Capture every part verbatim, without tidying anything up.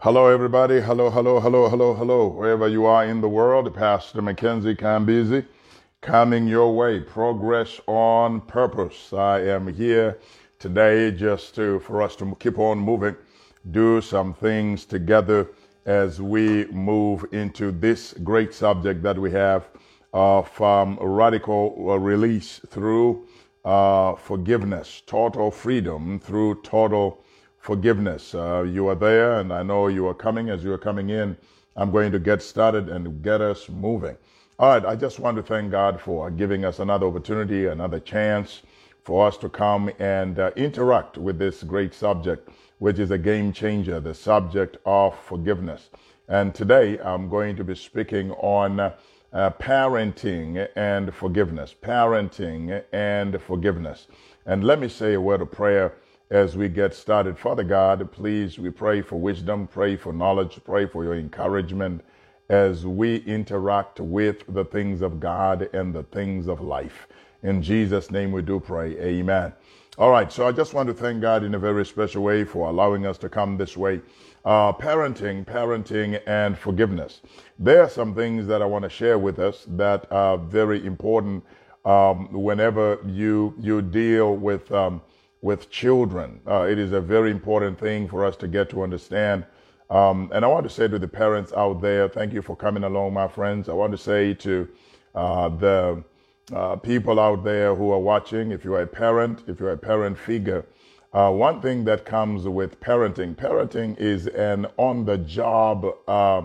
Hello, everybody. Hello, hello, hello, hello, hello. Wherever you are in the world, Pastor Mackenzie Kambizi coming your way. Progress on purpose. I am here today just to for us to keep on moving, do some things together as we move into this great subject that we have of um, radical release through uh, forgiveness, total freedom through total forgiveness. Uh, you are there, and I know you are coming. As you are coming in, I'm going to get started and get us moving. All right, I just want to thank God for giving us another opportunity, another chance for us to come and uh, interact with this great subject, which is a game changer, the subject of forgiveness. And today I'm going to be speaking on uh, parenting and forgiveness, parenting and forgiveness. And let me say a word of prayer as we get started. Father God, please, we pray for wisdom, pray for knowledge, pray for your encouragement as we interact with the things of God and the things of life. In Jesus' name we do pray. Amen. All right, so I just want to thank God in a very special way for allowing us to come this way. Uh, parenting, parenting, and forgiveness. There are some things that I want to share with us that are very important um, whenever you you deal with um, with children. Uh, it is a very important thing for us to get to understand. Um, and I want to say to the parents out there, thank you for coming along, my friends. I want to say to uh, the uh, people out there who are watching, if you are a parent, if you're a parent figure, uh, one thing that comes with parenting, parenting is an on-the-job uh,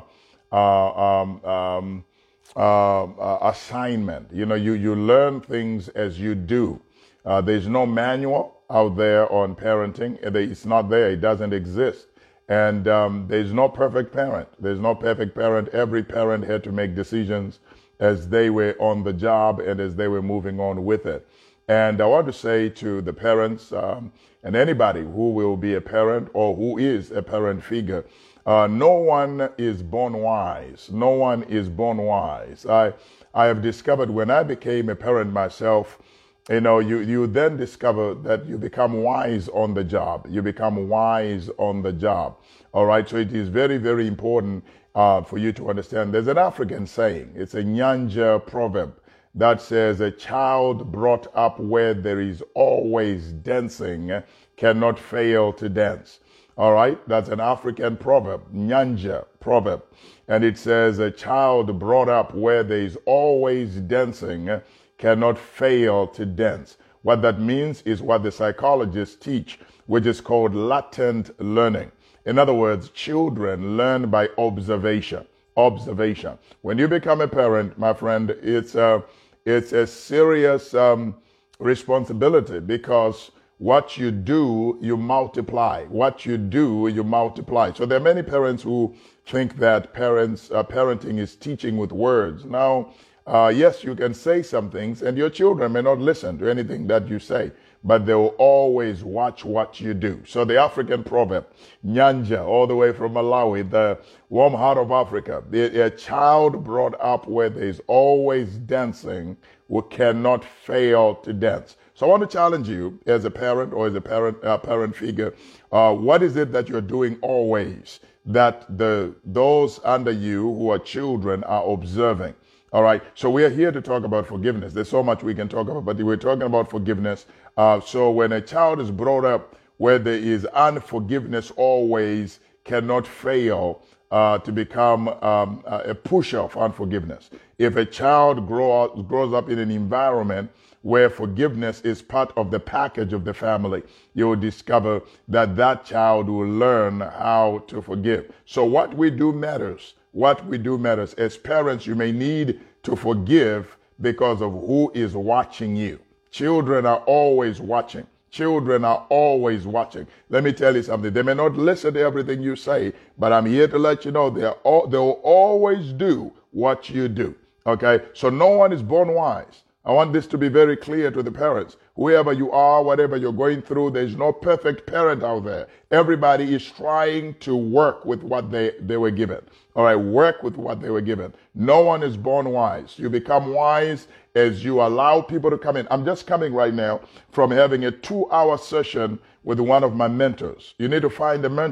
uh, um, um, uh, uh, assignment. You know, you, you learn things as you do. Uh, there's no manual out there on parenting. It's not there. It doesn't exist. And um, there's no perfect parent. There's no perfect parent. Every parent had to make decisions as they were on the job and as they were moving on with it. And I want to say to the parents um, and anybody who will be a parent or who is a parent figure, uh, no one is born wise. No one is born wise. I, I have discovered when I became a parent myself, you know, you, you then discover that you become wise on the job. You become wise on the job. All right. So it is very, very important uh, for you to understand. There's an African saying. It's a Nyanja proverb that says a child brought up where there is always dancing cannot fail to dance. All right. That's an African proverb, Nyanja proverb. And it says a child brought up where there is always dancing cannot fail to dance. What that means is what the psychologists teach, which is called latent learning. In other words, children learn by observation. Observation. When you become a parent, my friend, it's a, it's a serious um, responsibility because what you do, you multiply. What you do, you multiply. So there are many parents who think that parents uh, parenting is teaching with words. Now, Uh, yes, you can say some things and your children may not listen to anything that you say, but they will always watch what you do. So the African proverb, Nyanja, all the way from Malawi, the warm heart of Africa, the, a child brought up where there is always dancing who cannot fail to dance. So I want to challenge you as a parent or as a parent, uh, parent figure, uh, what is it that you're doing always that the those under you who are children are observing? All right. So we are here to talk about forgiveness. There's so much we can talk about, but we're talking about forgiveness. Uh, so when a child is brought up where there is unforgiveness always cannot fail uh, to become um, a pusher of unforgiveness. If a child grow up, grows up in an environment where forgiveness is part of the package of the family, you will discover that that child will learn how to forgive. So what we do matters. What we do matters. As parents, you may need to forgive because of who is watching you. Children are always watching. Children are always watching. Let me tell you something. They may not listen to everything you say, but I'm here to let you know they are all, they'll always do what you do. Okay? So no one is born wise. I want this to be very clear to the parents. Whoever you are, whatever you're going through, there's no perfect parent out there. Everybody is trying to work with what they, they were given. All right, work with what they were given. No one is born wise. You become wise as you allow people to come in. I'm just coming right now from having a two-hour session with one of my mentors. You need to find a mentor.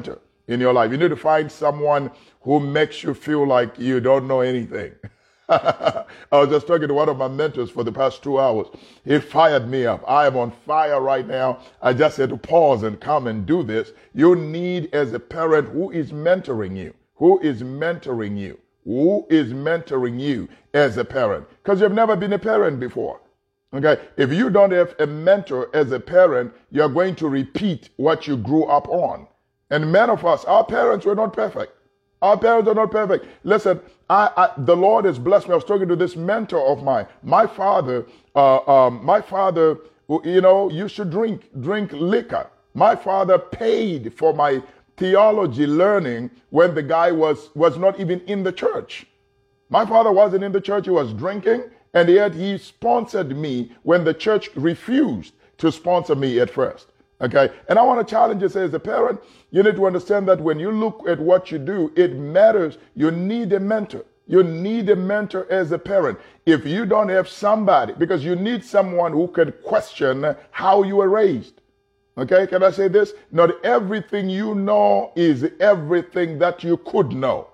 in your life. You need to find someone who makes you feel like you don't know anything. I was just talking to one of my mentors for the past two hours. He fired me up. I am on fire right now. I just had to pause and come and do this. You need, as a parent, who is mentoring you, who is mentoring you, who is mentoring you as a parent, because you've never been a parent before. Okay, if you don't have a mentor as a parent, you're going to repeat what you grew up on. And many of us, our parents were not perfect. Our parents are not perfect. Listen, I, I, the Lord has blessed me. I was talking to this mentor of mine. My father, uh, um, my father, you know, used to drink, drink liquor. My father paid for my theology learning when the guy was, was not even in the church. My father wasn't in the church. He was drinking, and yet he sponsored me when the church refused to sponsor me at first. Okay, and I want to challenge you, say, as a parent, you need to understand that when you look at what you do, it matters. You need a mentor. You need a mentor as a parent. If you don't have somebody, because you need someone who can question how you were raised. Okay, can I say this? Not everything you know is everything that you could know.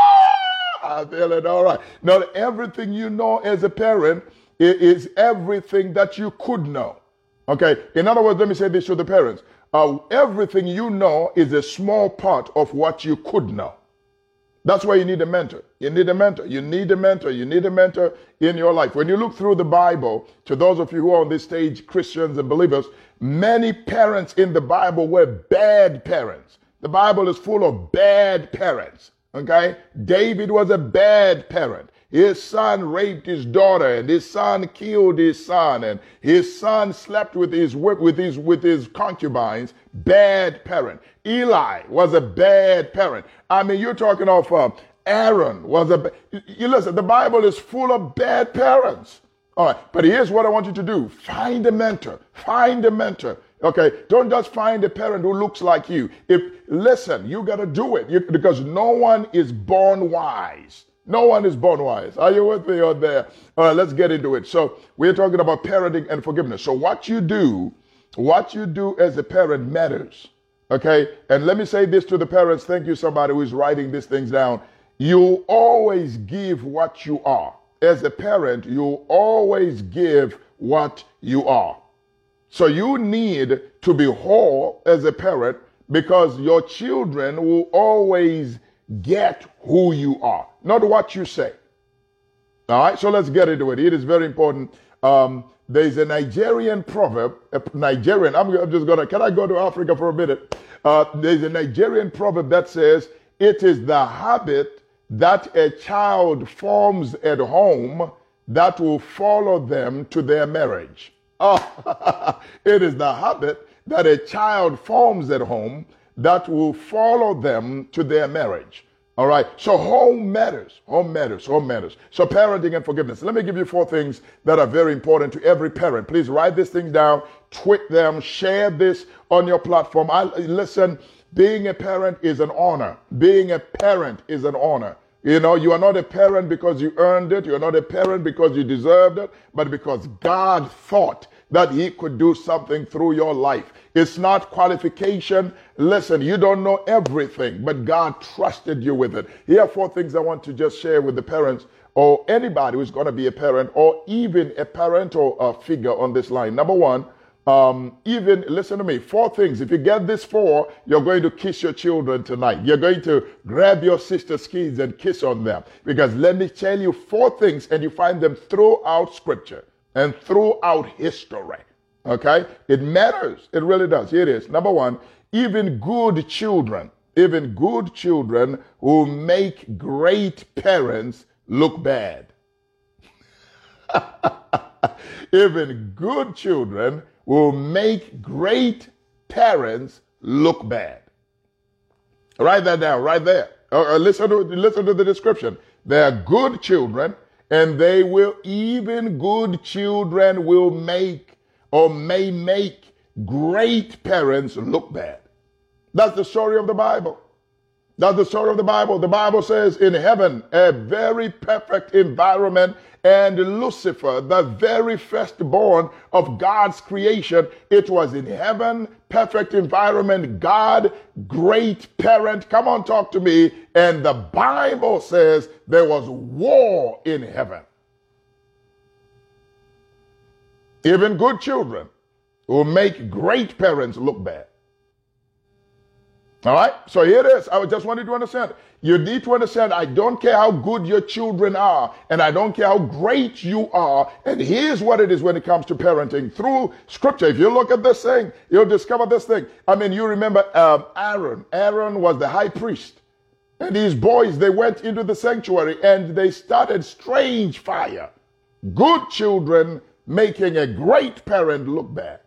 I feel it all right. Not everything you know as a parent is everything that you could know. Okay, in other words, let me say this to the parents. Uh, everything you know is a small part of what you could know. That's why you need a mentor. You need a mentor. You need a mentor. You need a mentor in your life. When you look through the Bible, to those of you who are on this stage, Christians and believers, many parents in the Bible were bad parents. The Bible is full of bad parents. Okay, David was a bad parent. His son raped his daughter, and his son killed his son, and his son slept with his with his with his concubines. Bad parent. Eli was a bad parent. I mean, you're talking of uh, Aaron was a. You listen. The Bible is full of bad parents. All right, but here's what I want you to do: find a mentor. Find a mentor. Okay, don't just find a parent who looks like you. If listen, you got to do it you, because no one is born wise. No one is born wise. Are you with me on there? All right, let's get into it. So we're talking about parenting and forgiveness. So what you do, what you do as a parent matters. Okay, and let me say this to the parents. Thank you, somebody who is writing these things down. You always give what you are. As a parent, you always give what you are. So you need to be whole as a parent because your children will always get who you are, not what you say. All right, so let's get into it. It is very important. Um, there's a Nigerian proverb, a Nigerian, I'm, I'm just gonna, can I go to Africa for a minute? Uh, there's a Nigerian proverb that says, it is the habit that a child forms at home that will follow them to their marriage. Oh, it is the habit that a child forms at home that will follow them to their marriage. All right. So home matters. Home matters. Home matters. So parenting and forgiveness. Let me give you four things that are very important to every parent. Please write these things down, tweet them, share this on your platform. I listen. Being a parent is an honor. Being a parent is an honor. You know, you are not a parent because you earned it. You are not a parent because you deserved it, but because God thought that he could do something through your life. It's not qualification. Listen, you don't know everything, but God trusted you with it. Here are four things I want to just share with the parents or anybody who's going to be a parent or even a parental uh, figure on this line. Number one, Um, even, listen to me, four things. If you get this four, you're going to kiss your children tonight. You're going to grab your sister's kids and kiss on them. Because let me tell you four things, and you find them throughout Scripture and throughout history. Okay? It matters. It really does. Here it is. Number one, even good children, even good children who make great parents look bad. Even good children will make great parents look bad. Write that down right there. Or, or listen to listen to the description. They are good children, and they will, even good children will make or may make great parents look bad. That's the story of the Bible. That's the story of the Bible. The Bible says in heaven, a very perfect environment, and Lucifer, the very firstborn of God's creation, it was in heaven, perfect environment, God, great parent. Come on, talk to me. And the Bible says there was war in heaven. Even good children will make great parents look bad. All right, so here it is. I just wanted to understand. You need to understand, I don't care how good your children are, and I don't care how great you are. And here's what it is when it comes to parenting. Through scripture, if you look at this thing, you'll discover this thing. I mean, you remember um, Aaron. Aaron was the high priest. And these boys, they went into the sanctuary and they started strange fire. Good children making a great parent look bad.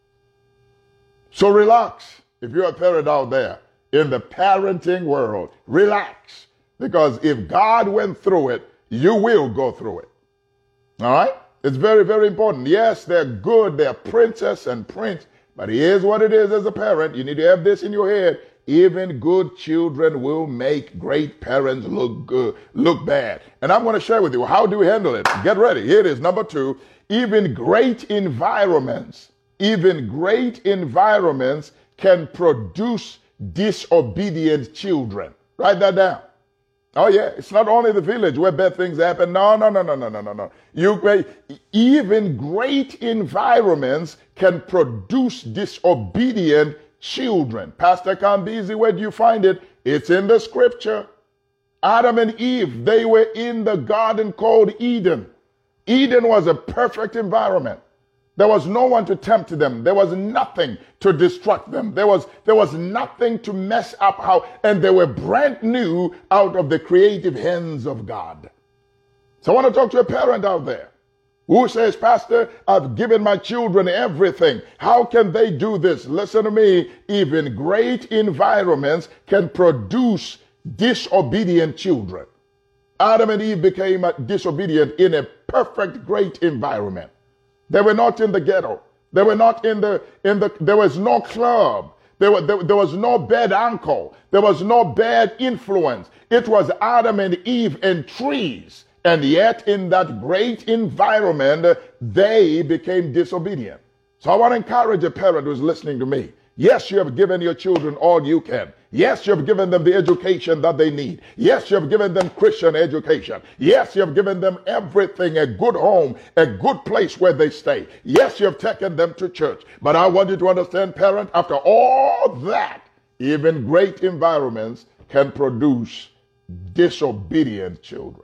So relax. If you're a parent out there in the parenting world, relax. Because if God went through it, you will go through it. All right? It's very, very important. Yes, they're good. They're princess and prince. But here's what it is as a parent. You need to have this in your head. Even good children will make great parents look good, look bad. And I'm going to share with you, how do we handle it? Get ready. Here it is. Number two, even great environments, even great environments can produce disobedient children. Write that down. Oh yeah, it's not only the village where bad things happen. No, no, no, no, no, no, no, no. You, even great environments can produce disobedient children. Pastor Kambizi, where do you find it? It's in the scripture. Adam and Eve, they were in the garden called Eden. Eden was a perfect environment. There was no one to tempt them. There was nothing to distract them. There was, there was nothing to mess up how, and they were brand new out of the creative hands of God. So I want to talk to a parent out there who says, Pastor, I've given my children everything. How can they do this? Listen to me. Even great environments can produce disobedient children. Adam and Eve became disobedient in a perfect, great environment. They were not in the ghetto. They were not in the, in the, there was no club. There, were, there, there was no bad uncle. There was no bad influence. It was Adam and Eve and trees. And yet in that great environment, they became disobedient. So I want to encourage a parent who's listening to me. Yes, you have given your children all you can. Yes, you have given them the education that they need. Yes, you have given them Christian education. Yes, you have given them everything, a good home, a good place where they stay. Yes, you have taken them to church. But I want you to understand, parent, after all that, even great environments can produce disobedient children.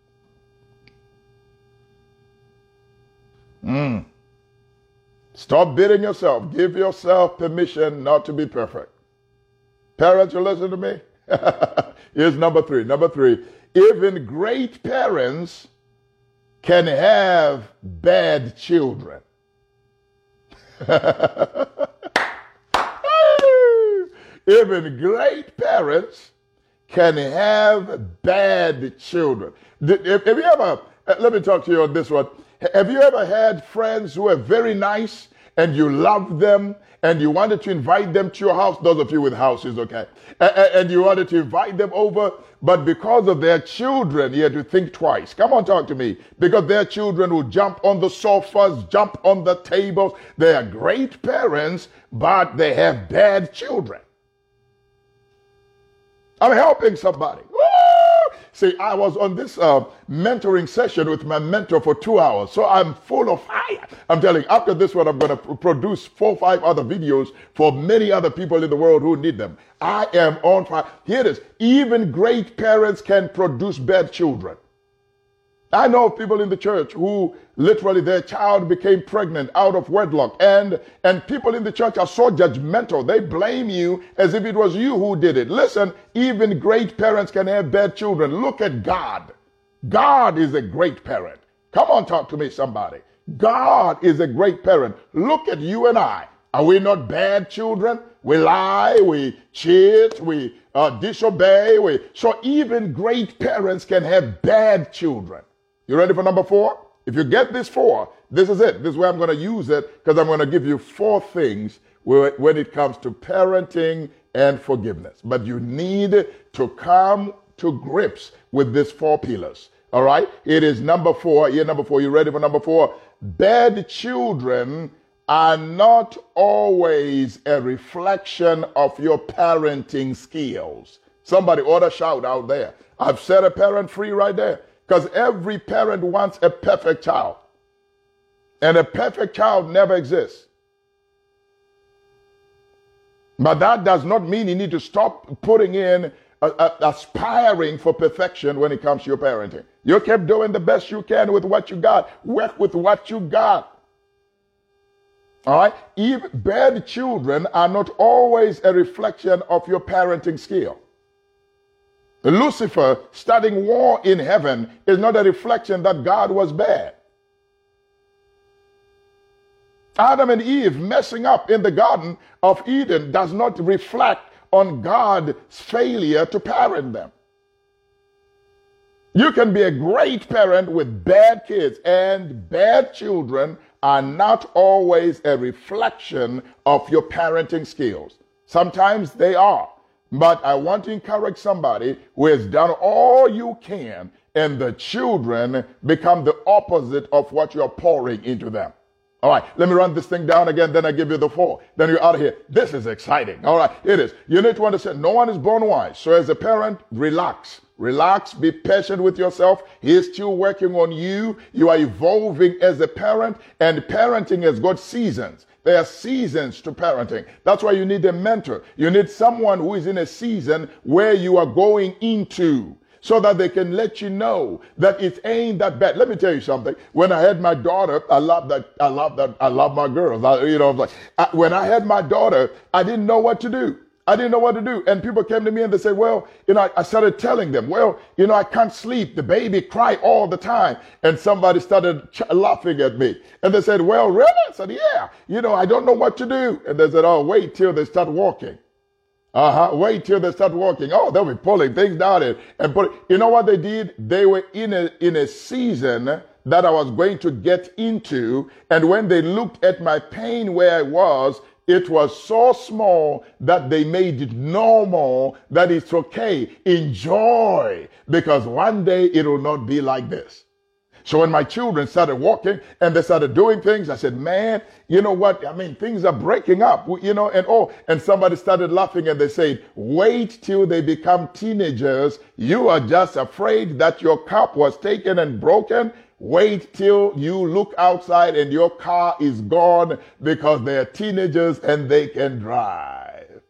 Mm. Stop beating yourself. Give yourself permission not to be perfect. Parents, you listen to me? Here's number three. Number three, even great parents can have bad children. Even great parents can have bad children. Have you ever, let me talk to you on this one. Have you ever had friends who are very nice and you love them and you wanted to invite them to your house? Those of you with houses, okay. And you wanted to invite them over, but because of their children, you had to think twice. Come on, talk to me. Because their children will jump on the sofas, jump on the tables. They are great parents, but they have bad children. I'm helping somebody. Woo! See, I was on this uh, mentoring session with my mentor for two hours, so I'm full of fire. I'm telling you, after this one, I'm going to pr- produce four or five other videos for many other people in the world who need them. I am on fire. Here it is. Even great parents can produce bad children. I know of people in the church who literally their child became pregnant out of wedlock, and, and people in the church are so judgmental. They blame you as if it was you who did it. Listen, even great parents can have bad children. Look at God. God is a great parent. Come on, talk to me, somebody. God is a great parent. Look at you and I. Are we not bad children? We lie, we cheat, we uh, disobey. We... So even great parents can have bad children. You ready for number four? If you get this four, this is it. This is where I'm going to use it, because I'm going to give you four things when it comes to parenting and forgiveness. But you need to come to grips with these four pillars. All right? It is number four. Here, number four. You ready for number four? Bad children are not always a reflection of your parenting skills. Somebody ought to shout out there. I've set a parent free right there. Because every parent wants a perfect child. And a perfect child never exists. But that does not mean you need to stop putting in, uh, uh, aspiring for perfection when it comes to your parenting. You keep doing the best you can with what you got. Work with what you got. All right? Even bad children are not always a reflection of your parenting skill. Lucifer starting war in heaven is not a reflection that God was bad. Adam and Eve messing up in the Garden of Eden does not reflect on God's failure to parent them. You can be a great parent with bad kids, and bad children are not always a reflection of your parenting skills. Sometimes they are. But I want to encourage somebody who has done all you can, and the children become the opposite of what you're pouring into them. All right, let me run this thing down again, then I give you the four. Then you're out of here. This is exciting. All right, it is. You need to understand, no one is born wise. So as a parent, relax. Relax, be patient with yourself. He is still working on you. You are evolving as a parent, and parenting has got seasons. There are seasons to parenting. That's why you need a mentor. You need someone who is in a season where you are going into, so that they can let you know that it ain't that bad. Let me tell you something. When I had my daughter, I love that. I love that. I love my girls. I, you know, like I, when I had my daughter, I didn't know what to do. I didn't know what to do. And people came to me and they said, well, you know, I, I started telling them, well, you know, I can't sleep. The baby cry all the time. And somebody started ch- laughing at me. And they said, well, really? I said, yeah, you know, I don't know what to do. And they said, oh, wait till they start walking. Uh-huh. Wait till they start walking. Oh, they'll be pulling things down and, and put, you know what they did? They were in a, in a season that I was going to get into. And when they looked at my pain where I was, it was so small that they made it normal, that it's okay. Enjoy, because one day it will not be like this. So when my children started walking and they started doing things, I said, man, you know what? I mean, things are breaking up, you know, and oh, and somebody started laughing and they said, wait till they become teenagers. You are just afraid that your cup was taken and broken. Wait till you look outside and your car is gone, because they're teenagers and they can drive.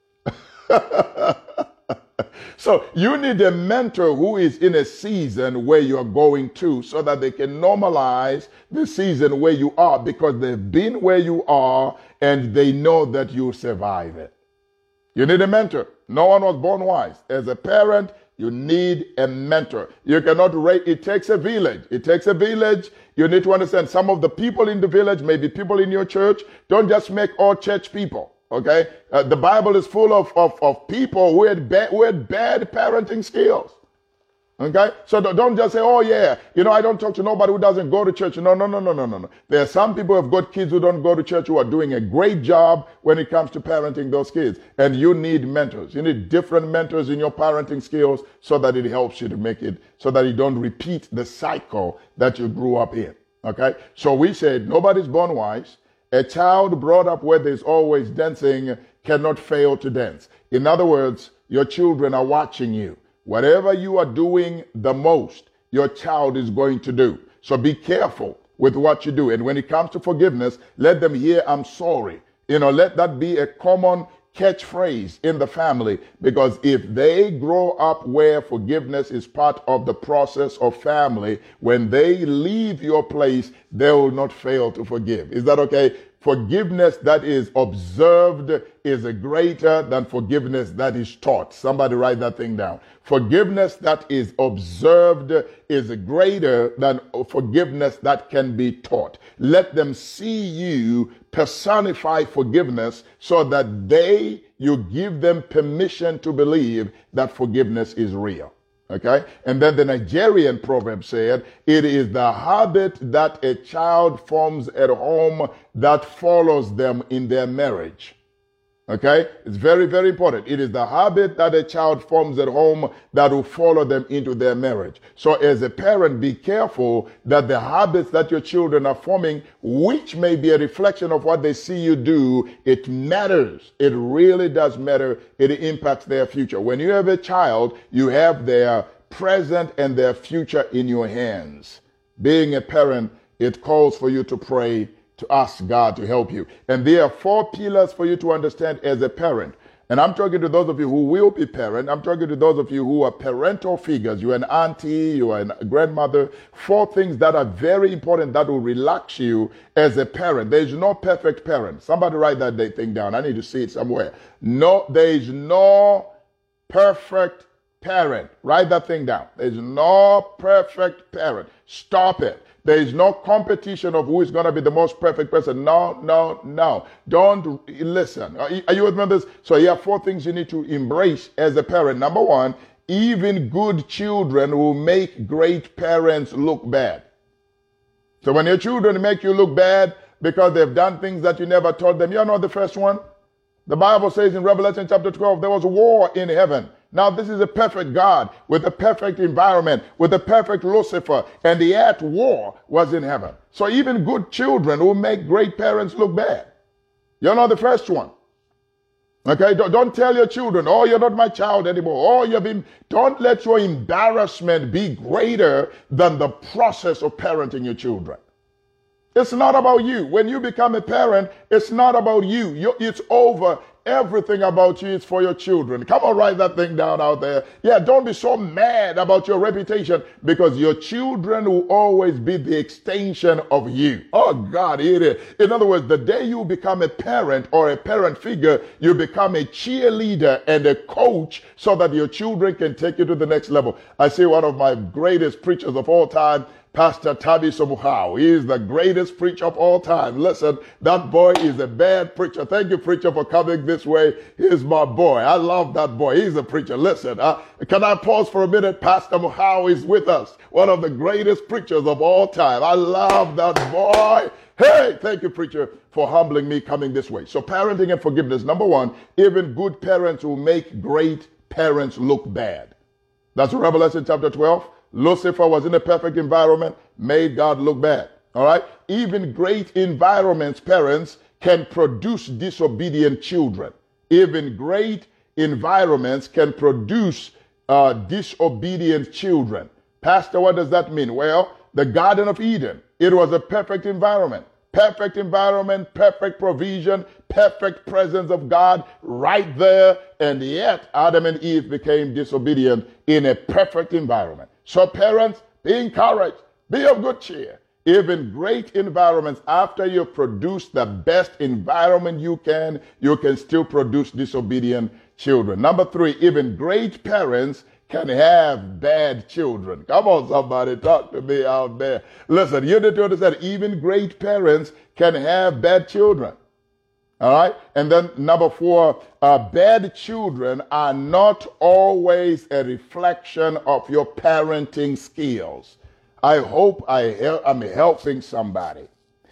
So you need a mentor who is in a season where you're going to, so that they can normalize the season where you are, because they've been where you are and they know that you survive it. You need a mentor. No one was born wise. As a parent, you need a mentor. You cannot raise, it takes a village. It takes a village. You need to understand, some of the people in the village, maybe people in your church, don't just make all church people. Okay? Uh, the Bible is full of, of, of people who had, ba- who had bad parenting skills. Okay? So don't just say, oh yeah, you know, I don't talk to nobody who doesn't go to church. No, no, no, no, no, no, no. There are some people who have got kids who don't go to church, who are doing a great job when it comes to parenting those kids. And you need mentors. You need different mentors in your parenting skills, so that it helps you to make it, so that you don't repeat the cycle that you grew up in. Okay? So we said, nobody's born wise. A child brought up where there's always dancing cannot fail to dance. In other words, your children are watching you. Whatever you are doing the most, your child is going to do. So be careful with what you do. And when it comes to forgiveness, let them hear, I'm sorry. You know, let that be a common catchphrase in the family, because if they grow up where forgiveness is part of the process of family, when they leave your place, they will not fail to forgive. Is that okay? Forgiveness that is observed is greater than forgiveness that is taught. Somebody write that thing down. Forgiveness that is observed is greater than forgiveness that can be taught. Let them see you personify forgiveness, so that they, you give them permission to believe that forgiveness is real. Okay? And then the Nigerian proverb said, it is the habit that a child forms at home that follows them in their marriage. Okay? It's very, very important. It is the habit that a child forms at home that will follow them into their marriage. So as a parent, be careful that the habits that your children are forming, which may be a reflection of what they see you do, it matters. It really does matter. It impacts their future. When you have a child, you have their present and their future in your hands. Being a parent, it calls for you to pray, to ask God to help you. And there are four pillars for you to understand as a parent. And I'm talking to those of you who will be parent. I'm talking to those of you who are parental figures. You're an auntie, you are a grandmother. Four things that are very important that will relax you as a parent. There is no perfect parent. Somebody write that thing down. I need to see it somewhere. No, there is no perfect parent. Write that thing down. There is no perfect parent. Stop it. There is no competition of who is going to be the most perfect person. No, no, no. Don't listen. Are you with me on this? So here are four things you need to embrace as a parent. Number one, even good children will make great parents look bad. So when your children make you look bad because they've done things that you never taught them, you're not the first one. The Bible says in Revelation chapter twelve, there was a war in heaven. Now, this is a perfect God with a perfect environment, with a perfect Lucifer, and the at war was in heaven. So even good children will make great parents look bad. You're not the first one. Okay? Don't, don't tell your children, oh, you're not my child anymore. Oh, you've been, don't let your embarrassment be greater than the process of parenting your children. It's not about you. When you become a parent, it's not about you. you it's over. Everything about you is for your children. Come on, write that thing down out there. Yeah, don't be so mad about your reputation because your children will always be the extension of you. Oh, God, it is. In other words, the day you become a parent or a parent figure, you become a cheerleader and a coach so that your children can take you to the next level. I see one of my greatest preachers of all time, Pastor Tabiso Muhao. He is the greatest preacher of all time. Listen, that boy is a bad preacher. Thank you, preacher, for coming this way. He's my boy. I love that boy. He's a preacher. Listen, uh, can I pause for a minute? Pastor Muhao is with us. One of the greatest preachers of all time. I love that boy. Hey, thank you, preacher, for humbling me coming this way. So parenting and forgiveness. Number one, even good parents will make great parents look bad. That's Revelation chapter twelve. Lucifer was in a perfect environment, made God look bad. All right? Even great environments, parents, can produce disobedient children. Even great environments can produce uh, disobedient children. Pastor, what does that mean? Well, the Garden of Eden, it was a perfect environment. Perfect environment, perfect provision, perfect presence of God right there. And yet, Adam and Eve became disobedient in a perfect environment. So parents, be encouraged, be of good cheer. Even great environments, after you produce the best environment you can, you can still produce disobedient children. Number three, even great parents can have bad children. Come on, somebody, talk to me out there. Listen, you need to understand, even great parents can have bad children. All right? And then number four, uh, bad children are not always a reflection of your parenting skills. I hope I hel- I'm helping somebody.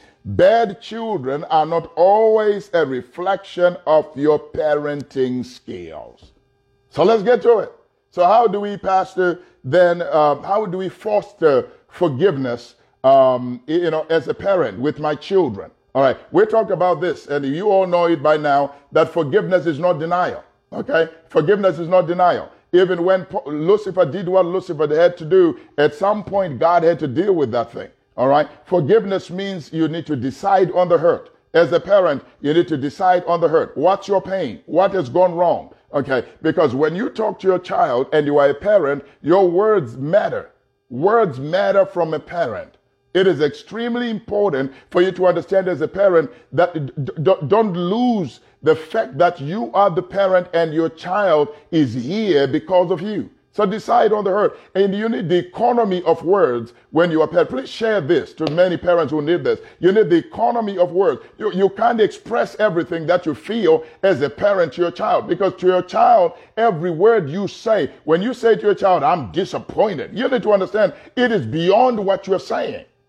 Bad children are not always a reflection of your parenting skills. So let's get to it. So how do we, Pastor, then, uh, how do we foster forgiveness, um, you know, as a parent with my children? All right, we talked about this, and you all know it by now, that forgiveness is not denial, okay? Forgiveness is not denial. Even when Lucifer did what Lucifer had to do, at some point, God had to deal with that thing, all right? Forgiveness means you need to decide on the hurt. As a parent, you need to decide on the hurt. What's your pain? What has gone wrong? Okay, because when you talk to your child and you are a parent, your words matter. Words matter from a parent. It is extremely important for you to understand as a parent that don't lose the fact that you are the parent and your child is here because of you. So decide on the hurt. And you need the economy of words when you are parent. Please share this to many parents who need this. You need the economy of words. You, you can't express everything that you feel as a parent to your child, because to your child, every word you say, when you say to your child, I'm disappointed, you need to understand it is beyond what you're saying.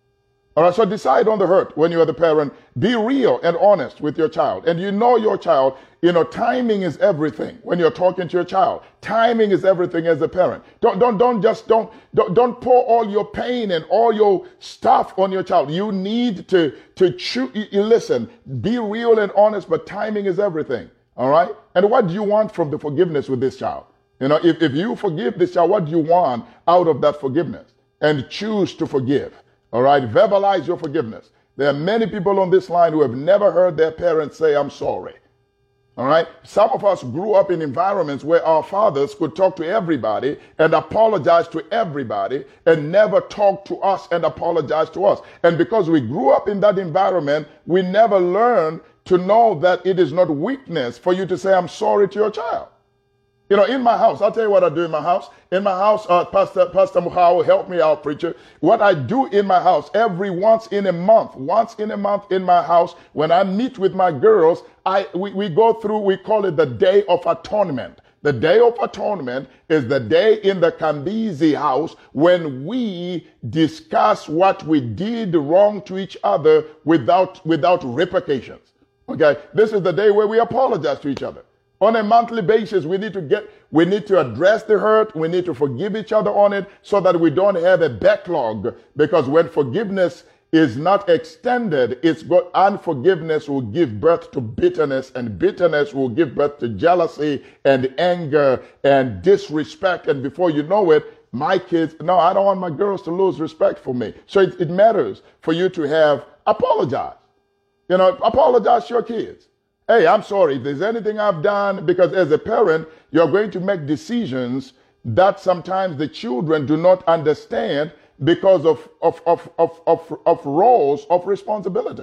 All right, so decide on the hurt when you are the parent. Be real and honest with your child. And you know your child, you know, timing is everything when you're talking to your child. Timing is everything as a parent. Don't don't don't just don't don't, don't pour all your pain and all your stuff on your child. You need to to choose. You listen, be real and honest, but timing is everything. All right? And what do you want from the forgiveness with this child? You know, if, if you forgive this child, what do you want out of that forgiveness? And choose to forgive. All right, verbalize your forgiveness. There are many people on this line who have never heard their parents say, I'm sorry. All right, some of us grew up in environments where our fathers could talk to everybody and apologize to everybody and never talk to us and apologize to us. And because we grew up in that environment, we never learned to know that it is not weakness for you to say, I'm sorry to your child. You know, in my house, I'll tell you what I do in my house. In my house, uh, Pastor Pastor Muhao, help me out, preacher. What I do in my house, every once in a month, once in a month in my house, when I meet with my girls, I we, we go through, we call it the Day of Atonement. The Day of Atonement is the day in the Kambizi house when we discuss what we did wrong to each other without, without repercussions. Okay, this is the day where we apologize to each other. On a monthly basis, we need to get, we need to address the hurt. We need to forgive each other on it so that we don't have a backlog. Because when forgiveness is not extended, it's got, unforgiveness will give birth to bitterness, and bitterness will give birth to jealousy and anger and disrespect. And before you know it, my kids, no, I don't want my girls to lose respect for me. So it, it matters for you to have apologize. You know, apologize to your kids. Hey, I'm sorry if there's anything I've done, because as a parent, you're going to make decisions that sometimes the children do not understand because of, of, of, of, of, of roles of responsibility.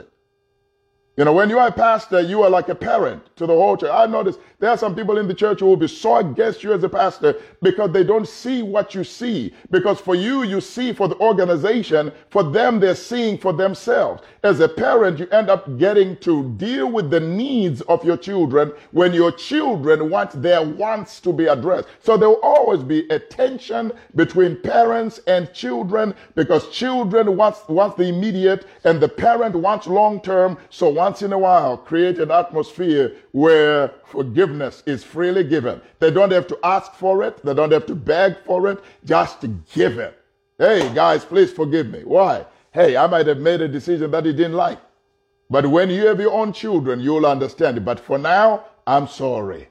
You know, when you are a pastor, you are like a parent to the whole church. I notice there are some people in the church who will be so against you as a pastor because they don't see what you see. Because for you, you see for the organization. For them, they're seeing for themselves. As a parent, you end up getting to deal with the needs of your children when your children want their wants to be addressed. So there will always be a tension between parents and children because children want, want the immediate and the parent wants long-term. So once in a while, create an atmosphere where forgiveness is freely given. They don't have to ask for it. They don't have to beg for it. Just give it. Hey, guys, please forgive me. Why? Hey, I might have made a decision that he didn't like. But when you have your own children, you'll understand it. But for now, I'm sorry.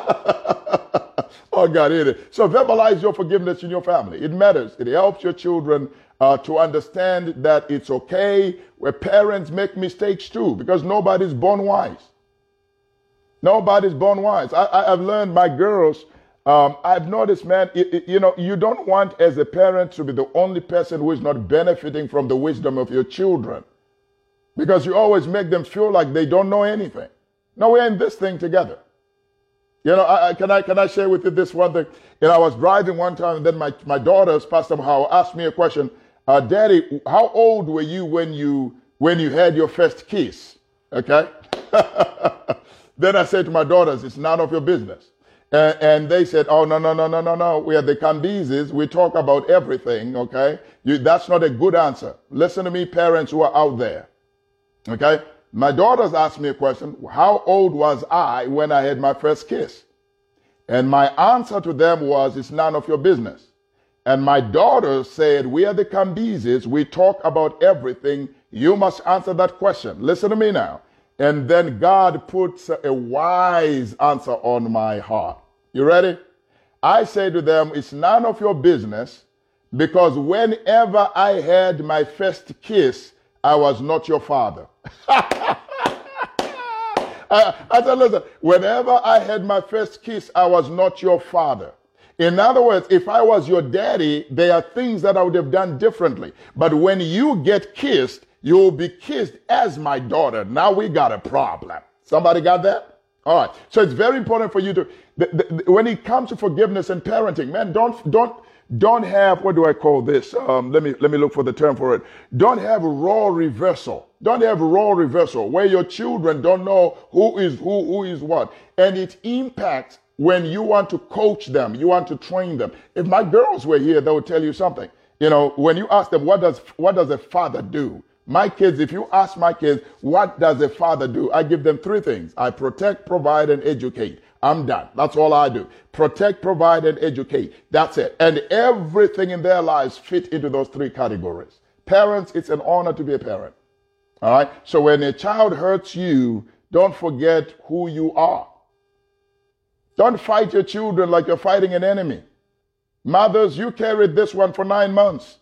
Oh, God, it is. So verbalize your forgiveness in your family. It matters. It helps your children uh, to understand that it's okay where parents make mistakes too, because nobody's born wise. Nobody's born wise. I, I, I've learned my girls, um, I've noticed, man, it, it, you know, you don't want as a parent to be the only person who is not benefiting from the wisdom of your children, because you always make them feel like they don't know anything. No, we're in this thing together. You know, I, I, can I can I share with you this one thing? You know, I was driving one time, and then my, my daughters, Pastor Howard, asked me a question. Uh, Daddy, how old were you when you when you had your first kiss? Okay. Then I said to my daughters, it's none of your business. And, and they said, oh, no, no, no, no, no, no. We are the Kambizis. We talk about everything, okay? You, that's not a good answer. Listen to me, parents who are out there, okay? My daughters asked me a question, how old was I when I had my first kiss? And my answer to them was, it's none of your business. And my daughters said, we are the Kambizis. We talk about everything. You must answer that question. Listen to me now. And then God puts a wise answer on my heart. You ready? I say to them, it's none of your business, because whenever I had my first kiss, I was not your father. I, I said, listen, whenever I had my first kiss, I was not your father. In other words, if I was your daddy, there are things that I would have done differently. But when you get kissed, you'll be kissed as my daughter. Now we got a problem. Somebody got that? All right. So it's very important for you to, the, the, when it comes to forgiveness and parenting, man, don't, don't, don't have, what do I call this? Um, let me, let me look for the term for it. Don't have a role reversal. Don't have a role reversal where your children don't know who is who, who is what. And it impacts when you want to coach them, you want to train them. If my girls were here, they would tell you something. You know, when you ask them, what does, what does a father do? My kids, if you ask my kids, what does a father do? I give them three things. I protect, provide, and educate. I'm done. That's all I do. Protect, provide, and educate. That's it. And everything in their lives fit into those three categories. Parents, it's an honor to be a parent. All right? So when a child hurts you, don't forget who you are. Don't fight your children like you're fighting an enemy. Mothers, you carried this one for nine months.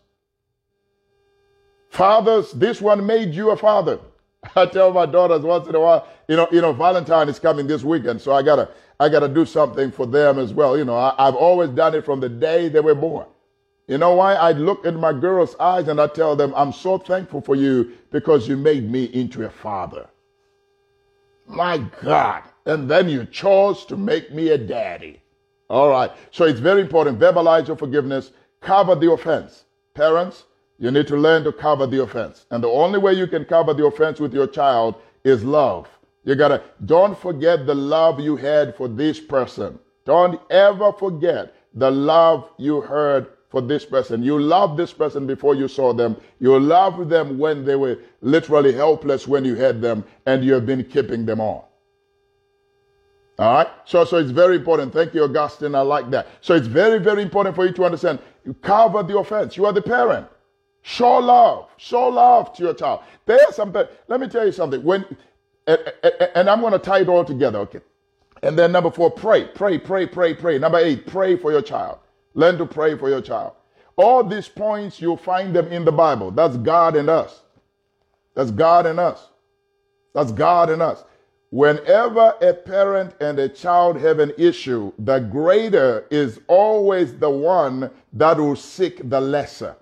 Fathers, this one made you a father. I tell my daughters once in a while, you know, you know, Valentine is coming this weekend, so I gotta, I gotta do something for them as well. You know, I, I've always done it from the day they were born. You know why? I look in my girls' eyes and I tell them, I'm so thankful for you because you made me into a father. My God. And then you chose to make me a daddy. All right. So it's very important. Verbalize your forgiveness. Cover the offense. Parents, you need to learn to cover the offense. And the only way you can cover the offense with your child is love. You gotta, don't forget the love you had for this person. Don't ever forget the love you heard for this person. You loved this person before you saw them. You loved them when they were literally helpless when you had them, and you have been keeping them on. All right? So, so it's very important. Thank you, Augustine. I like that. So it's very, very important for you to understand. You cover the offense. You are the parent. Show love. Show love to your child. There's something. Let me tell you something. When, and, and I'm going to tie it all together, okay? And then number four, pray, pray, pray, pray, pray. Number eight, pray for your child. Learn to pray for your child. All these points, you'll find them in the Bible. That's God and us. That's God and us. That's God and us. Whenever a parent and a child have an issue, the greater is always the one that will seek the lesser.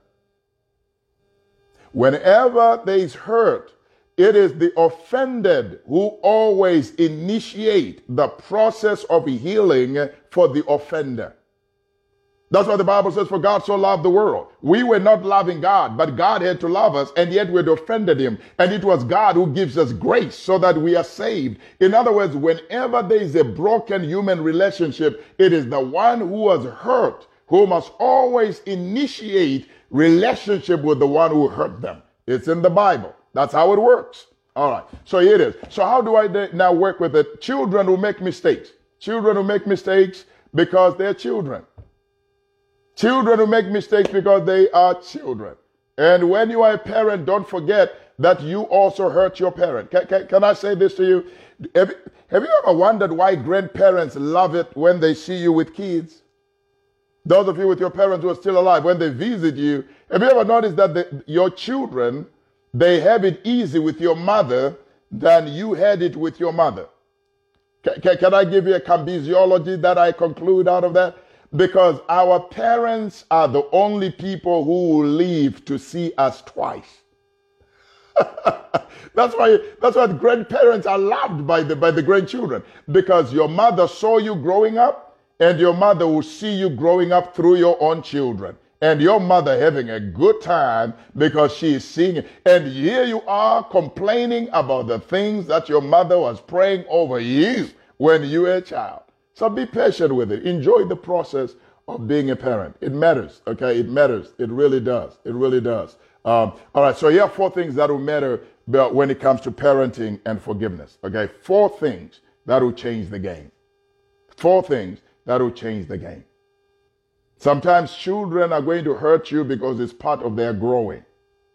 Whenever there is hurt, it is the offended who always initiate the process of healing for the offender. That's what the Bible says, for God so loved the world. We were not loving God, but God had to love us, and yet we had offended him. And it was God who gives us grace so that we are saved. In other words, whenever there is a broken human relationship, it is the one who was hurt who must always initiate relationship with the one who hurt them. It's in the Bible. That's how it works. All right. So here it is. So how do I now work with it? Children who make mistakes. Children who make mistakes because they're children. Children who make mistakes because they are children. And when you are a parent, don't forget that you also hurt your parent. Can, can, can I say this to you? Have, have you ever wondered why grandparents love it when they see you with kids? Those of you with your parents who are still alive, when they visit you, have you ever noticed that the, your children, they have it easy with your mother than you had it with your mother? Can, can, can I give you a kinesiology that I conclude out of that? Because our parents are the only people who will live to see us twice. That's why that's why grandparents are loved by the by the grandchildren. Because your mother saw you growing up, and your mother will see you growing up through your own children. And your mother having a good time because she is seeing it. And here you are complaining about the things that your mother was praying over you when you were a child. So be patient with it. Enjoy the process of being a parent. It matters, okay? It matters. It really does. It really does. Um, all right, so here are four things that will matter when it comes to parenting and forgiveness, okay? Four things that will change the game. Four things that will change the game. Sometimes children are going to hurt you because it's part of their growing,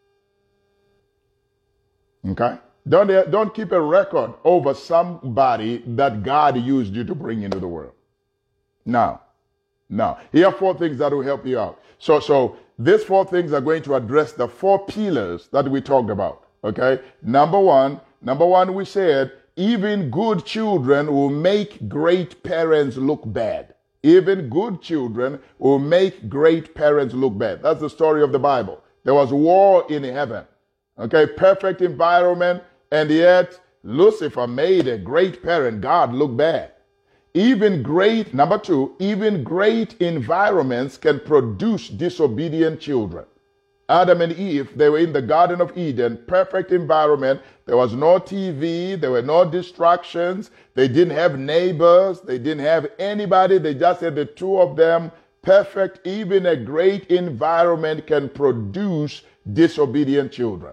okay? Don't, don't keep a record over somebody that God used you to bring into the world. No, no. Here are four things that will help you out. So, so these four things are going to address the four pillars that we talked about. Okay. Number one, number one, we said, even good children will make great parents look bad. Even good children will make great parents look bad. That's the story of the Bible. There was war in heaven. Okay. Perfect environment. And yet, Lucifer made a great parent. God look bad. Even great, number two, even great environments can produce disobedient children. Adam and Eve, they were in the Garden of Eden, perfect environment. There was no T V. There were no distractions. They didn't have neighbors. They didn't have anybody. They just had the two of them. Perfect. Even a great environment can produce disobedient children.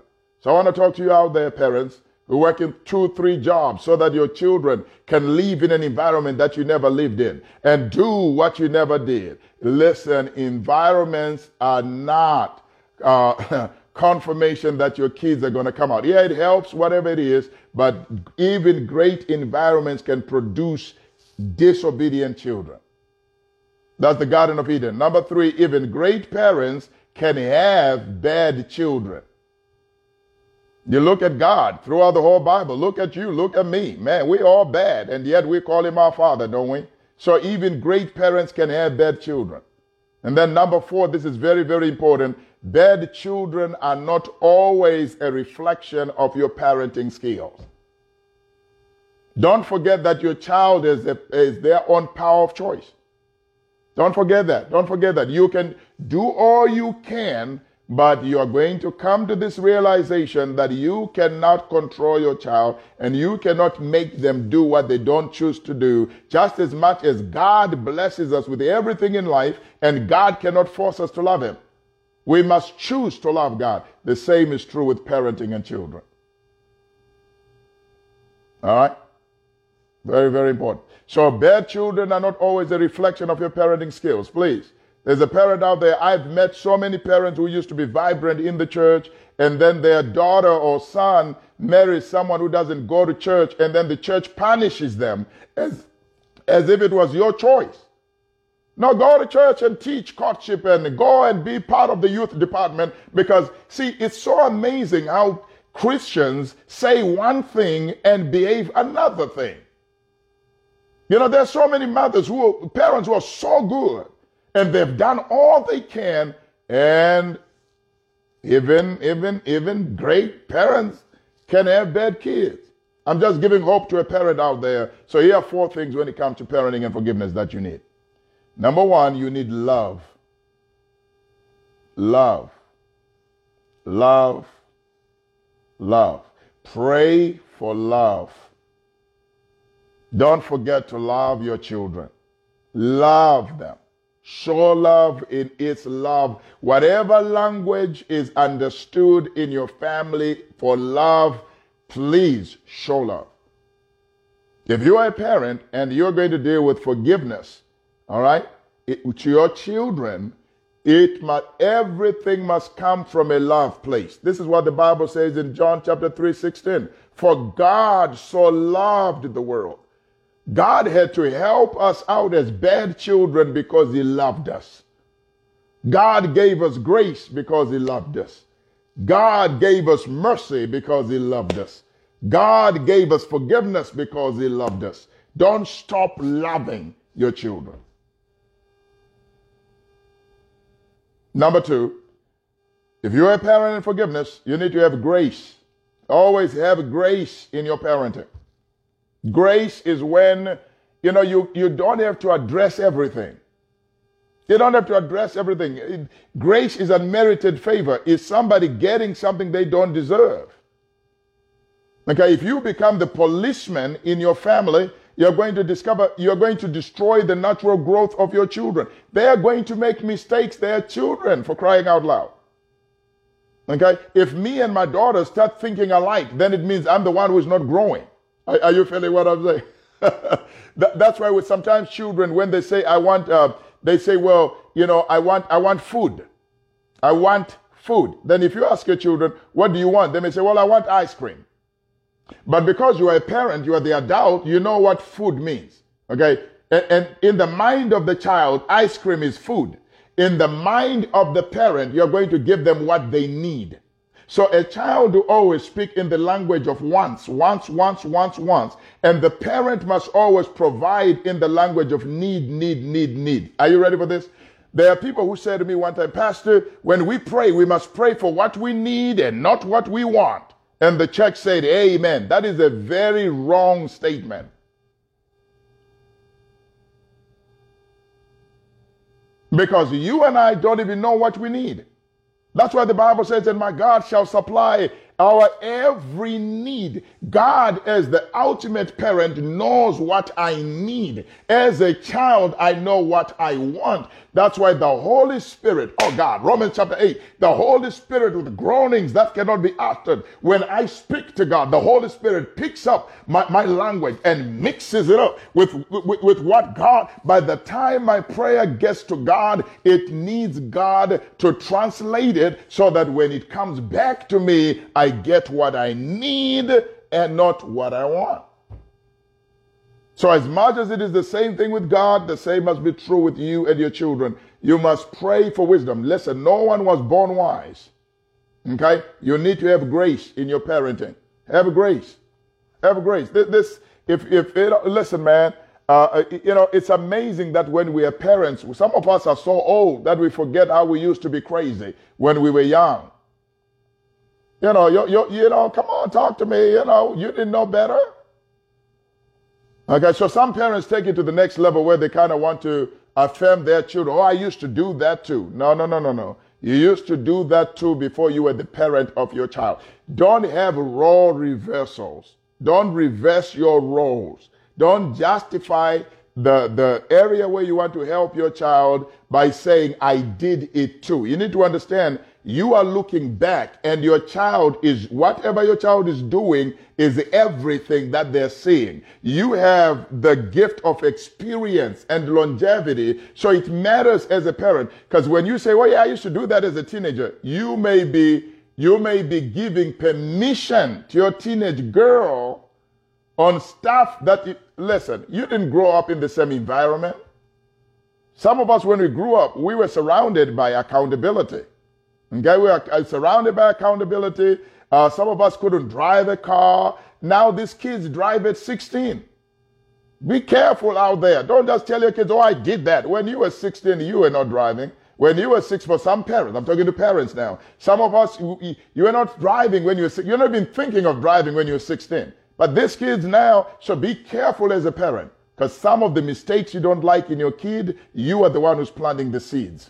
So I want to talk to you out there, parents, who work in two, three jobs so that your children can live in an environment that you never lived in and do what you never did. Listen, environments are not uh, confirmation that your kids are going to come out. Yeah, it helps, whatever it is, but even great environments can produce disobedient children. That's the Garden of Eden. Number three, even great parents can have bad children. You look at God throughout the whole Bible. Look at you. Look at me. Man, we're all bad. And yet we call him our father, don't we? So even great parents can have bad children. And then number four, this is very, very important. Bad children are not always a reflection of your parenting skills. Don't forget that your child is, a, is their own power of choice. Don't forget that. Don't forget that. You can do all you can, but you are going to come to this realization that you cannot control your child and you cannot make them do what they don't choose to do, just as much as God blesses us with everything in life and God cannot force us to love him. We must choose to love God. The same is true with parenting and children. All right? Very, very important. So bad children are not always a reflection of your parenting skills. Please. There's a parent out there. I've met so many parents who used to be vibrant in the church, and then their daughter or son marries someone who doesn't go to church, and then the church punishes them as, as if it was your choice. No, go to church and teach courtship and go and be part of the youth department, because, see, it's so amazing how Christians say one thing and behave another thing. You know, there's so many mothers who are, parents who are so good, and they've done all they can, and even, even, even great parents can have bad kids. I'm just giving hope to a parent out there. So here are four things when it comes to parenting and forgiveness that you need. Number one, you need love. Love. Love. Love. Pray for love. Don't forget to love your children. Love them. Show love in its love. Whatever language is understood in your family for love, please show love. If you are a parent and you're going to deal with forgiveness, all right, it, to your children, it must, everything must come from a love place. This is what the Bible says in John chapter three, sixteen. For God so loved the world. God had to help us out as bad children because he loved us. God gave us grace because he loved us. God gave us mercy because he loved us. God gave us forgiveness because he loved us. Don't stop loving your children. Number two, if you're a parent in forgiveness, you need to have grace. Always have grace in your parenting. Grace is when, you know, you, you don't have to address everything. You don't have to address everything. It, grace is unmerited favor. It's somebody getting something they don't deserve. Okay, if you become the policeman in your family, you're going to discover, you're going to destroy the natural growth of your children. They are going to make mistakes. They are children, for crying out loud. Okay, if me and my daughter start thinking alike, then it means I'm the one who is not growing. Are, are you feeling what I'm saying? that, that's why with sometimes children, when they say, I want, uh, they say, well, you know, I want, I want food. I want food. Then if you ask your children, what do you want? They may say, well, I want ice cream. But because you are a parent, you are the adult, you know what food means. Okay. And, and in the mind of the child, ice cream is food. In the mind of the parent, you're going to give them what they need. So a child will always speak in the language of wants, wants, wants, wants, wants. And the parent must always provide in the language of need, need, need, need. Are you ready for this? There are people who said to me one time, Pastor, when we pray, we must pray for what we need and not what we want. And the church said, amen. That is a very wrong statement. Because you and I don't even know what we need. That's why the Bible says, and my God shall supply our every need. God, as the ultimate parent, knows what I need. As a child, I know what I want. That's why the Holy Spirit, oh God, Romans chapter eight, the Holy Spirit with groanings that cannot be uttered. When I speak to God, the Holy Spirit picks up my, my language and mixes it up with, with, with what God, by the time my prayer gets to God, it needs God to translate it so that when it comes back to me, I get what I need and not what I want. So as much as it is the same thing with God, the same must be true with you and your children. You must pray for wisdom. Listen, no one was born wise. Okay? You need to have grace in your parenting. Have grace. Have grace. This, this if, if, it, listen, man, uh, you know, it's amazing that when we are parents, some of us are so old that we forget how we used to be crazy when we were young. You know, you, you, you know, come on, talk to me. You know, you didn't know better. Okay, so some parents take it to the next level where they kind of want to affirm their children. Oh, I used to do that too. No, no, no, no, no. You used to do that too before you were the parent of your child. Don't have role reversals. Don't reverse your roles. Don't justify the, the area where you want to help your child by saying, I did it too. You need to understand, you are looking back and your child is, whatever your child is doing is everything that they're seeing. You have the gift of experience and longevity. So it matters as a parent, because when you say, well, yeah, I used to do that as a teenager, you may be, you may be giving permission to your teenage girl on stuff that, you, listen, you didn't grow up in the same environment. Some of us, when we grew up, we were surrounded by accountability. Okay, we are surrounded by accountability. Uh, some of us couldn't drive a car. Now these kids drive at sixteen. Be careful out there. Don't just tell your kids, oh, I did that. When you were sixteen, you were not driving. When you were six, for some parents, I'm talking to parents now. Some of us, you, you were not driving when you were six. You're not even thinking of driving when you were sixteen. But these kids now, so be careful as a parent, because some of the mistakes you don't like in your kid, you are the one who's planting the seeds.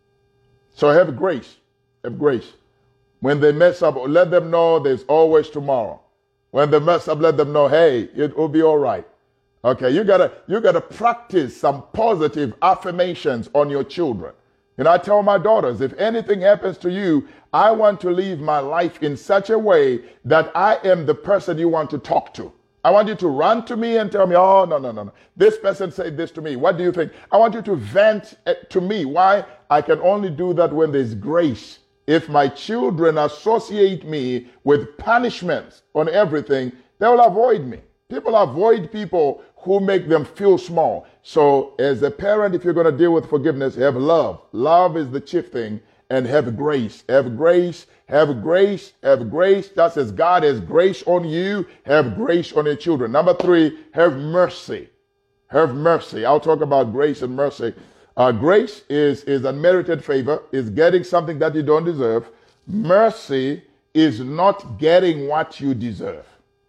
So have grace. Have grace. When they mess up, let them know there's always tomorrow. When they mess up, let them know, hey, it will be all right. Okay, you gotta you gotta practice some positive affirmations on your children. You know, I tell my daughters, if anything happens to you, I want to live my life in such a way that I am the person you want to talk to. I want you to run to me and tell me, oh, no, no, no, no. This person said this to me. What do you think? I want you to vent to me. Why? I can only do that when there's grace. If my children associate me with punishments on everything, they will avoid me. People avoid people who make them feel small. So as a parent, if you're going to deal with forgiveness, have love. Love is the chief thing. And have grace. Have grace. Have grace. Have grace. Just as God has grace on you, have grace on your children. Number three, have mercy. Have mercy. I'll talk about grace and mercy. Uh, grace is, is unmerited favor, is getting something that you don't deserve. Mercy is not getting what you deserve.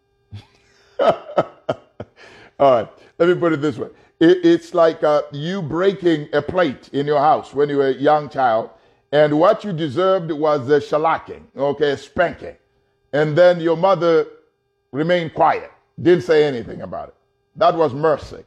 All right, let me put it this way. It, it's like uh, you breaking a plate in your house when you were a young child, and what you deserved was a shellacking, okay, a spanking. And then your mother remained quiet, didn't say anything about it. That was mercy.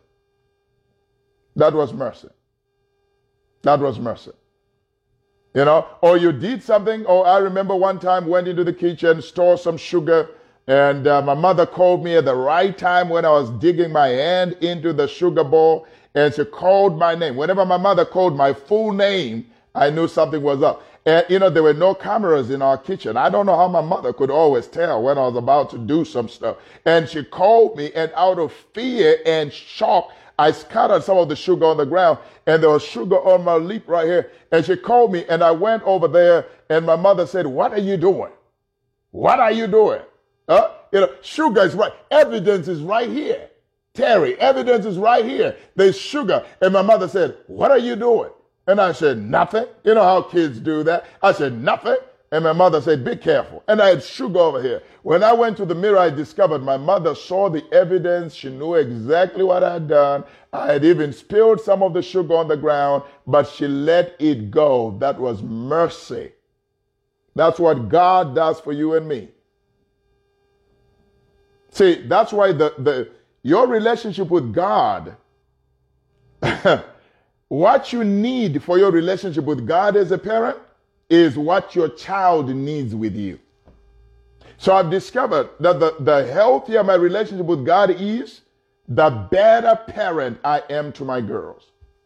That was mercy. That was mercy. You know, or you did something, or I remember one time went into the kitchen, store some sugar, and uh, my mother called me at the right time when I was digging my hand into the sugar bowl, and she called my name. Whenever my mother called my full name, I knew something was up. And, you know, there were no cameras in our kitchen. I don't know how my mother could always tell when I was about to do some stuff. And she called me, and out of fear and shock, I scattered some of the sugar on the ground, and there was sugar on my lip right here. And she called me, and I went over there, and my mother said, what are you doing? What are you doing? Huh? You know, sugar is right. Evidence is right here. Terry, evidence is right here. There's sugar. And my mother said, what are you doing? And I said, nothing. You know how kids do that. I said, nothing. And my mother said, be careful. And I had sugar over here. When I went to the mirror, I discovered my mother saw the evidence. She knew exactly what I had done. I had even spilled some of the sugar on the ground, but she let it go. That was mercy. That's what God does for you and me. See, that's why the, the your relationship with God, what you need for your relationship with God as a parent is what your child needs with you. So I've discovered that the, the healthier my relationship with God is, the better parent I am to my girls.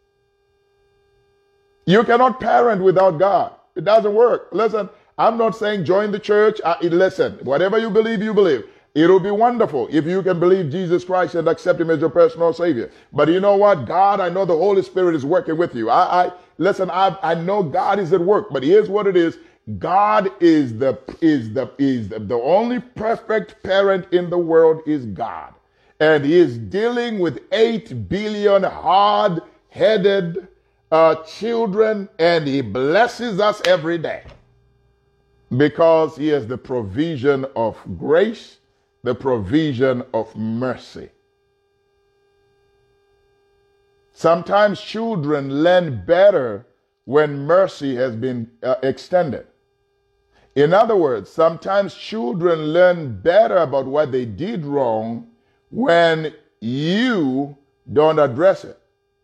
You cannot parent without God. It doesn't work. Listen, I'm not saying join the church. I, listen, whatever you believe, you believe. It'll be wonderful if you can believe Jesus Christ and accept him as your personal savior. But you know what? God, I know the Holy Spirit is working with you. I, I listen, I, I know God is at work, but here's what it is. God is the, is the, is the, the only perfect parent in the world is God. And he is dealing with eight billion hard-headed uh, children, and he blesses us every day because he has the provision of grace, the provision of mercy. Sometimes children learn better when mercy has been uh, extended. In other words, sometimes children learn better about what they did wrong when you don't address it.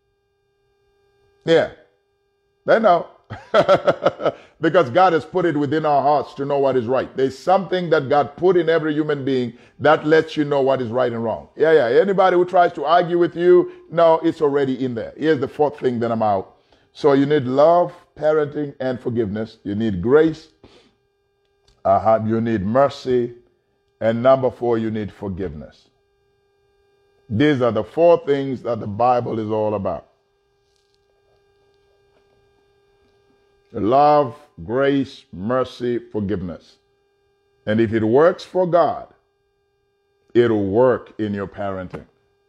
Yeah, they know. Because God has put it within our hearts to know what is right. There's something that God put in every human being that lets you know what is right and wrong. Yeah, yeah. Anybody who tries to argue with you, no, it's already in there. Here's the fourth thing that I'm out. So you need love, parenting, and forgiveness. You need grace. Uh-huh. You need mercy. And number four, you need forgiveness. These are the four things that the Bible is all about. Love, grace, mercy, forgiveness. And if it works for God, it'll work in your parenting.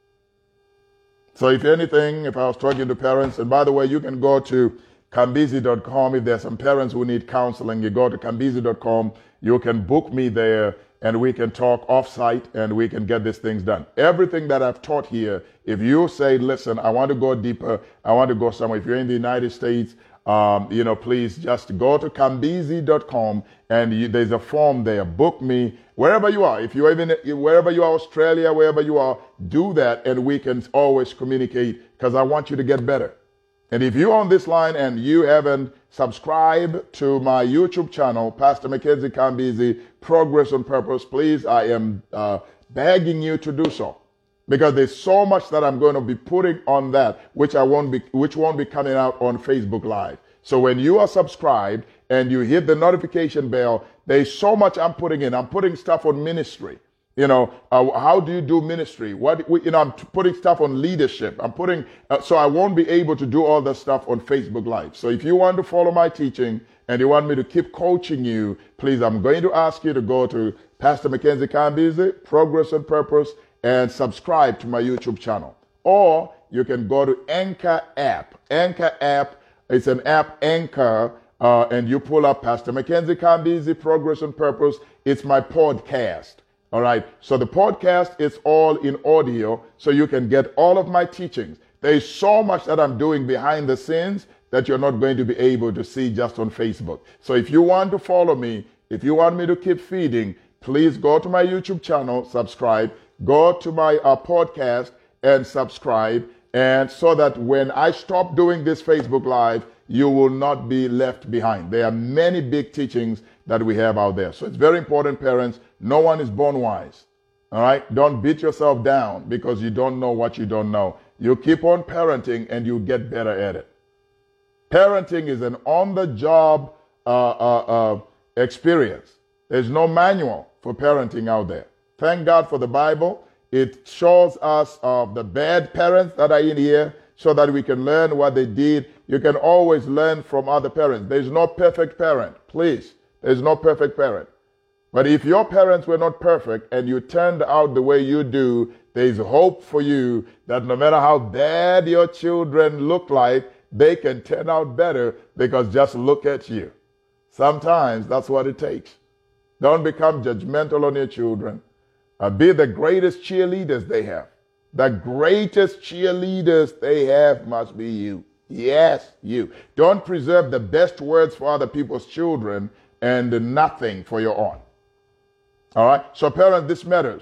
So if anything, if I was talking to parents, and by the way, you can go to Kambezi dot com. If there's some parents who need counseling, you go to Kambezi dot com. You can book me there, and we can talk off-site, and we can get these things done. Everything that I've taught here, if you say, listen, I want to go deeper, I want to go somewhere. If you're in the United States, Um, you know, please just go to Kambezi dot com, and you, there's a form there. Book me wherever you are. If you're even wherever you are, Australia, wherever you are, do that, and we can always communicate because I want you to get better. And if you're on this line and you haven't subscribed to my YouTube channel, Pastor Mackenzie Kambezi, Progress on Purpose, please, I am uh, begging you to do so. Because there's so much that I'm going to be putting on that, which I won't be, which won't be coming out on Facebook Live. So when you are subscribed and you hit the notification bell, there's so much I'm putting in. I'm putting stuff on ministry. You know, uh, how do you do ministry? What, you know, I'm putting stuff on leadership. I'm putting, uh, so I won't be able to do all that stuff on Facebook Live. So if you want to follow my teaching and you want me to keep coaching you, please, I'm going to ask you to go to Pastor Mackenzie Kambezi, Progress on Purpose, and subscribe to my YouTube channel. Or you can go to Anchor app. Anchor app, it's an app, Anchor, uh, and you pull up Pastor Mackenzie Kambezi, Progress on Purpose. It's my podcast. All right. So the podcast is all in audio, so you can get all of my teachings. There is so much that I'm doing behind the scenes that you're not going to be able to see just on Facebook. So if you want to follow me, if you want me to keep feeding, please go to my YouTube channel, subscribe. Go to my uh, podcast and subscribe, and so that when I stop doing this Facebook Live, you will not be left behind. There are many big teachings that we have out there. So it's very important, parents. No one is born wise. All right? Don't beat yourself down because you don't know what you don't know. You keep on parenting and you get better at it. Parenting is an on-the-job uh, uh, uh, experience. There's no manual for parenting out there. Thank God for the Bible. It shows us of the bad parents that are in here so that we can learn what they did. You can always learn from other parents. There's no perfect parent. Please, there's no perfect parent. But if your parents were not perfect and you turned out the way you do, there's hope for you that no matter how bad your children look like, they can turn out better because just look at you. Sometimes that's what it takes. Don't become judgmental on your children. Uh, be the greatest cheerleaders they have. The greatest cheerleaders they have must be you. Yes, you. Don't preserve the best words for other people's children and nothing for your own. All right? So parents, this matters.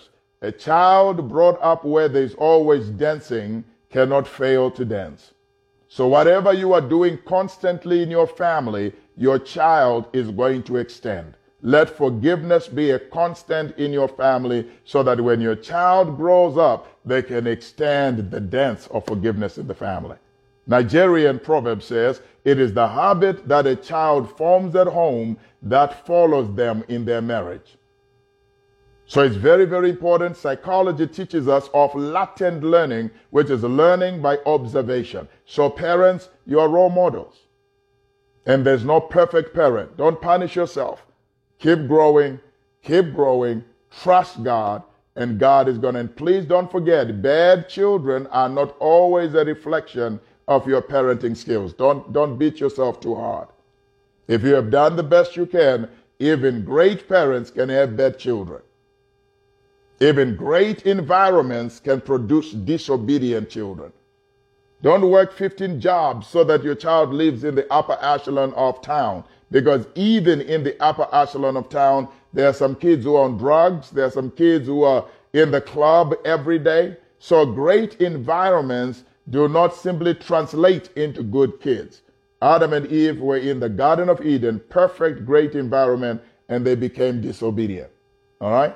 A child brought up where there's always dancing cannot fail to dance. So whatever you are doing constantly in your family, your child is going to extend. Let forgiveness be a constant in your family so that when your child grows up, they can extend the dance of forgiveness in the family. Nigerian proverb says, it is the habit that a child forms at home that follows them in their marriage. So it's very, very important. Psychology teaches us of latent learning, which is learning by observation. So parents, you are role models. And there's no perfect parent. Don't punish yourself. Keep growing, keep growing, trust God, and God is going to, and please don't forget, bad children are not always a reflection of your parenting skills. Don't, don't beat yourself too hard. If you have done the best you can, even great parents can have bad children. Even great environments can produce disobedient children. Don't work fifteen jobs so that your child lives in the upper echelon of town. Because even in the upper echelon of town, there are some kids who are on drugs. There are some kids who are in the club every day. So great environments do not simply translate into good kids. Adam and Eve were in the Garden of Eden, perfect, great environment, and they became disobedient. All right?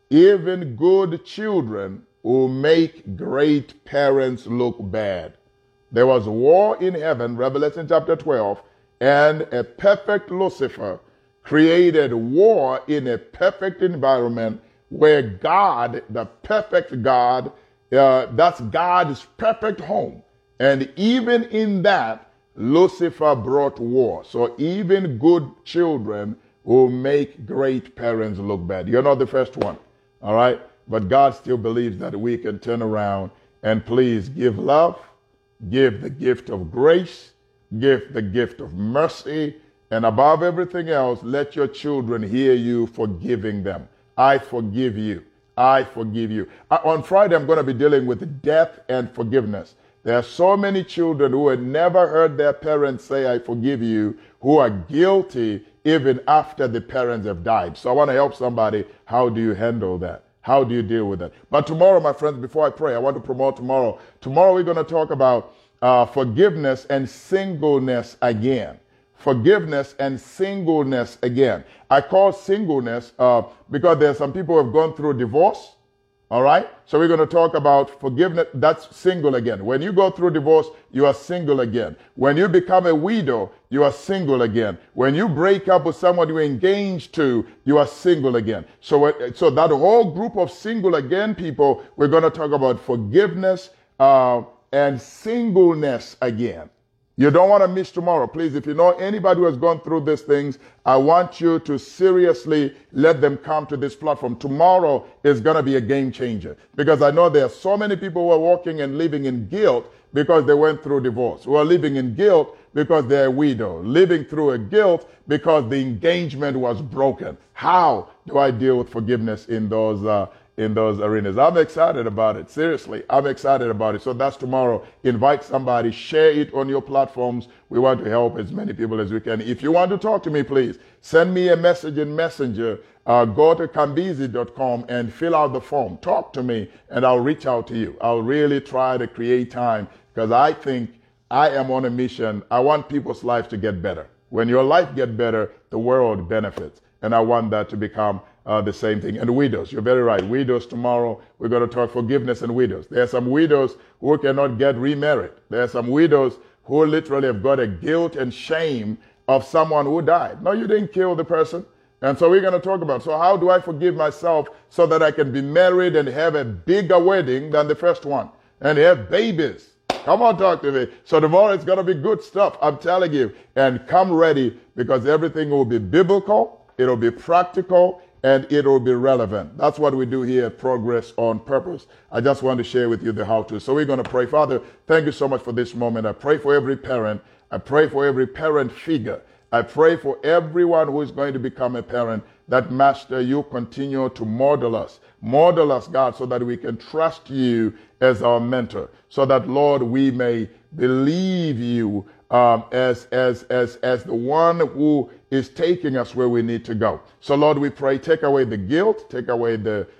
Even good children will make great parents look bad. There was war in heaven, Revelation chapter twelve, and a perfect Lucifer created war in a perfect environment where God, the perfect God, uh, that's God's perfect home. And even in that, Lucifer brought war. So even good children will make great parents look bad. You're not the first one, all right? But God still believes that we can turn around and please give love, give the gift of grace, give the gift of mercy, and above everything else, let your children hear you forgiving them. I forgive you. I forgive you. Uh, on Friday, I'm going to be dealing with death and forgiveness. There are so many children who had never heard their parents say, I forgive you, who are guilty even after the parents have died. So I want to help somebody. How do you handle that? How do you deal with that? But tomorrow, my friends, before I pray, I want to promote tomorrow. Tomorrow, we're going to talk about uh, forgiveness and singleness again. Forgiveness and singleness again. I call singleness uh, because there are some people who have gone through divorce. All right? So we're going to talk about forgiveness. That's single again. When you go through divorce, you are single again. When you become a widow, you are single again. When you break up with someone you're engaged to, you are single again. So, so that whole group of single again people, we're going to talk about forgiveness uh, and singleness again. You don't want to miss tomorrow. Please, if you know anybody who has gone through these things, I want you to seriously let them come to this platform. Tomorrow is going to be a game changer because I know there are so many people who are walking and living in guilt because they went through divorce, who are living in guilt because they're a widow, living through a guilt because the engagement was broken. How do I deal with forgiveness in those uh, in those arenas? I'm excited about it. Seriously, I'm excited about it. So that's tomorrow. Invite somebody, share it on your platforms. We want to help as many people as we can. If you want to talk to me, please send me a message in Messenger. Uh, go to kambizi dot com and fill out the form. Talk to me and I'll reach out to you. I'll really try to create time because I think I am on a mission. I want people's lives to get better. When your life gets better, the world benefits. And I want that to become Uh, the same thing. And widows, you're very right. Widows tomorrow, we're going to talk forgiveness and widows. There are some widows who cannot get remarried. There are some widows who literally have got a guilt and shame of someone who died. No, you didn't kill the person. And so we're going to talk about, so how do I forgive myself so that I can be married and have a bigger wedding than the first one and have babies? Come on, talk to me. So tomorrow it's going to be good stuff, I'm telling you. And come ready because everything will be biblical, it'll be practical, and it will be relevant. That's what we do here at Progress on Purpose. I just want to share with you the how-to. So we're going to pray. Father, thank you so much for this moment. I pray for every parent. I pray for every parent figure. I pray for everyone who is going to become a parent that, Master, you continue to model us. Model us, God, so that we can trust you as our mentor. So that, Lord, we may believe you um, as, as, as, as the one who is taking us where we need to go. So, Lord, we pray, take away the guilt, take away the,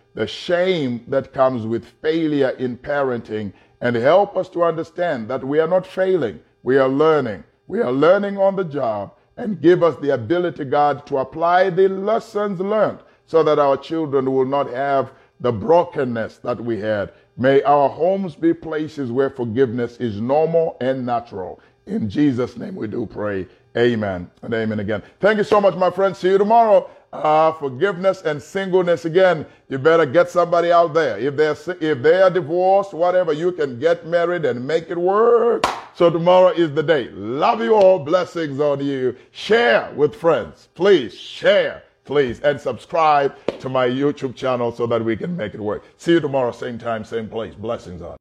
the shame that comes with failure in parenting, and help us to understand that we are not failing. We are learning. We are learning on the job, and give us the ability, God, to apply the lessons learned so that our children will not have the brokenness that we had. May our homes be places where forgiveness is normal and natural. In Jesus' name we do pray. Amen and amen again. Thank you so much, my friends. See you tomorrow. Uh, forgiveness and singleness again. You better get somebody out there. If they're if they are divorced, whatever, you can get married and make it work. So tomorrow is the day. Love you all. Blessings on you. Share with friends. Please share. Please. And subscribe to my YouTube channel so that we can make it work. See you tomorrow, same time, same place. Blessings on you.